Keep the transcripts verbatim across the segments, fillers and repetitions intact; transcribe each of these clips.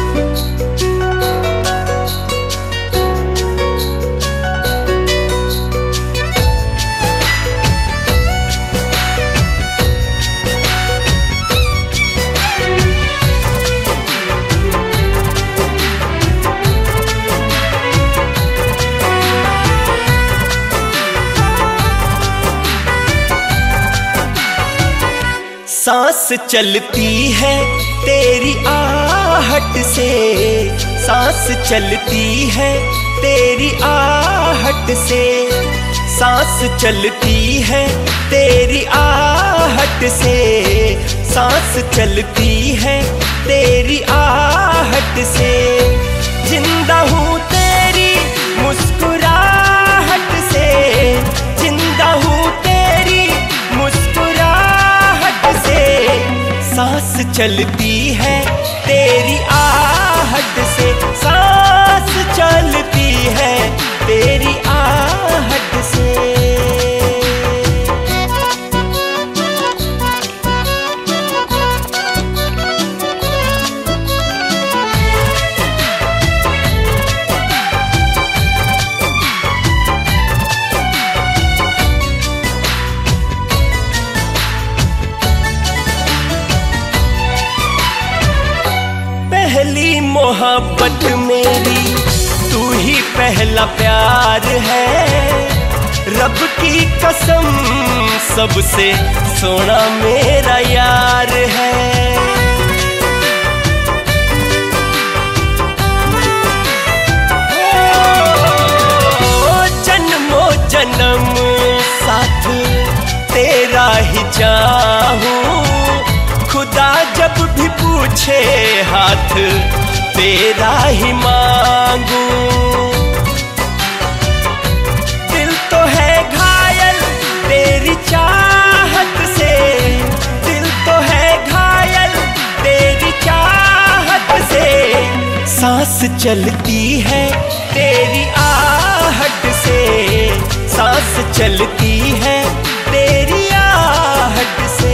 सांस चलती है तेरी आहट से, सांस चलती है तेरी आहट से, सांस चलती है तेरी आहट से, सांस चलती है तेरी आहट से। जिंदा हूँ तेरी मुस्कुराहट से, जिंदा हूँ तेरी मुस्कुराहट से, सांस चलती है तेरी आहट से, सांस चलती है तेरी आहट से। पहली मोहब्बत मेरी तू ही पहला प्यार है, रब की कसम सबसे सोना मेरा यार है। ओ जन्मों जन्म साथ तेरा ही चाहूं, खुदा जब भी पूछे हाथ तेरा ही मांगू। दिल तो है घायल तेरी चाहत से, दिल तो है घायल तेरी चाहत से, सांस चलती है तेरी आहट से, सांस चलती है तेरी आहट से।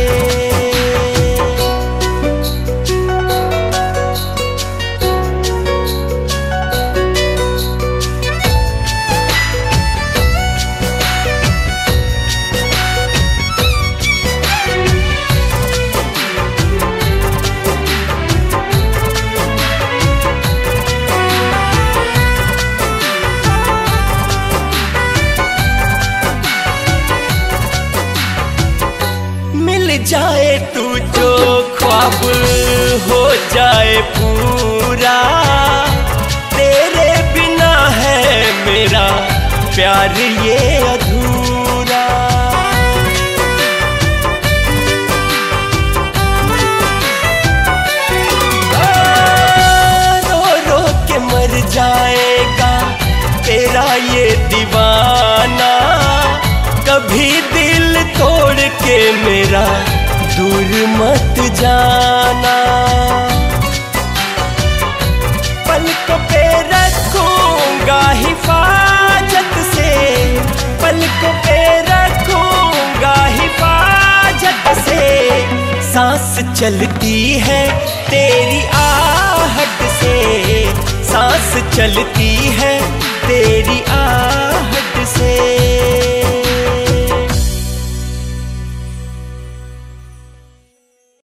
जाए तू जो ख्वाब हो जाए पूरा, तेरे बिना है मेरा प्यार ये अधूरा। रो रो के मर जाएगा तेरा ये दीवाना, कभी दिल तोड़ के मेरा दूर मत जाना। पलकों पे रखूंगा हिफाजत से, पलकों पे रखूंगा हिफाजत से, सांस चलती है तेरी आहट से, सांस चलती है तेरी आहट से।